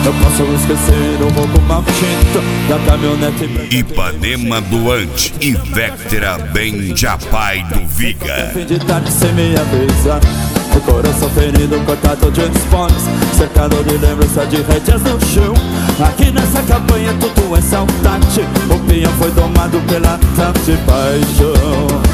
Eu posso esquecer o roubo mal tinto da caminhonete branca. Ipanema doante e Vectra bem Japai do Viga. Fim de tarde sem me avisar, o coração ferido, cortado de esportes, cercado de lembrança de rédeas no chão. Aqui nessa campanha tudo é saudade, o peão foi domado pela tarde paixão.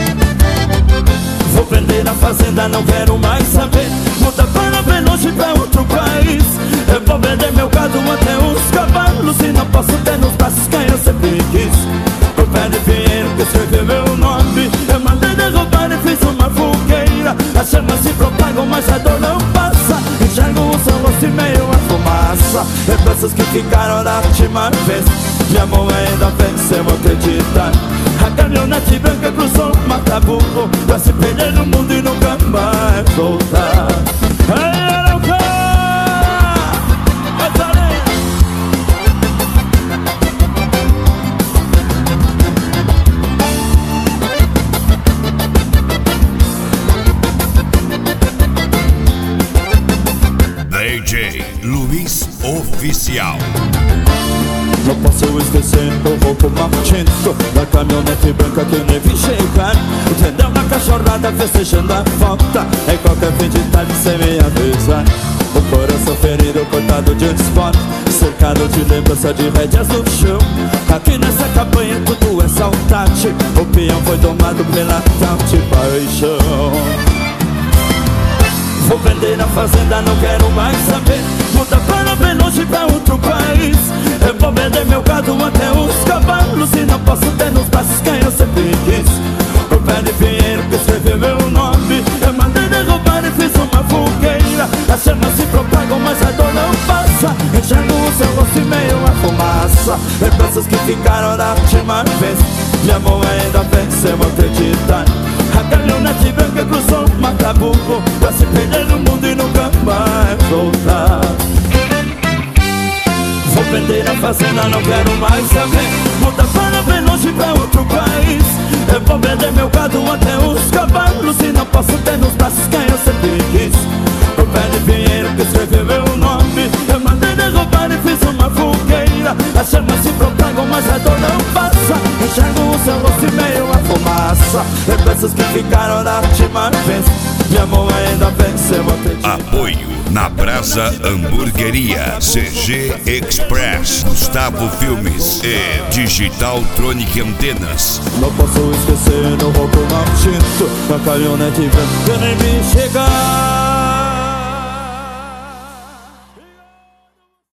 Vou vender a fazenda, não quero mais saber, muda para bem longe pra outro país. Eu vou vender meu gado até os cavalos, e não posso ter nos braços quem eu sempre quis. O pé de Pinheiro que escreveu meu nome, eu mandei derrubar e fiz uma fogueira. As chamas se propagam, mas a dor não passa. Enxergo o seu rosto e meio a fumaça. Lembranças que ficaram da última vez, minha amor ainda venceu, acreditar. A caminhonete branca cruzou o mata-burro pra se perder no mundo e nunca mais voltar. DJ Luiz Oficial. Não posso esquecer o roubo mal tinto da caminhonete branca que nem vi chegar. Entendeu na cachorrada festejando a falta, em qualquer fim de tarde sem me avisar. O coração ferido, cortado de esporte, cercado de lembrança de rédeas no chão. Aqui nessa campanha tudo é saudade, o peão foi domado pela tal de paixão. Vou vender a fazenda, não quero mais saber, muda para bem longe pra outro país. Eu vou vender meu gado até os cavalos, e não posso ter nos braços quem eu sempre quis. O pé de Pinheiro que escreveu meu nome, eu mandei derrubar e fiz uma fogueira. As chamas se propagam, mas a dor não passa. Enxergo o seu rosto e meio a fumaça. Lembranças que ficaram da última vez, meu amor ainda venceu, acreditar. A caminhonete branca cruzou o mata-burro pra se perder no mundo e nunca mais voltar. Vou vender a fazenda, não quero mais saber, muda para bem longe pra outro país. Eu vou vender meu gado até os cavalos, e não posso ter nos braços quem eu sempre quis. O pé de Pinheiro que escreveu meu nome, eu mandei derrubar e fiz uma fogueira. As chamas se propagam, mas a dor não passa. Enxergo o seu rosto e meio a fumaça. Lembranças que ficaram da última vez, meu amor ainda venceu, acreditar. Apoio na Brasa Hamburgueria, CG Express, Gustavo Filmes e Digital Tronic Antenas. Não posso esquecer o roubo mal tinto da caminhonete branca que nem vi chegar.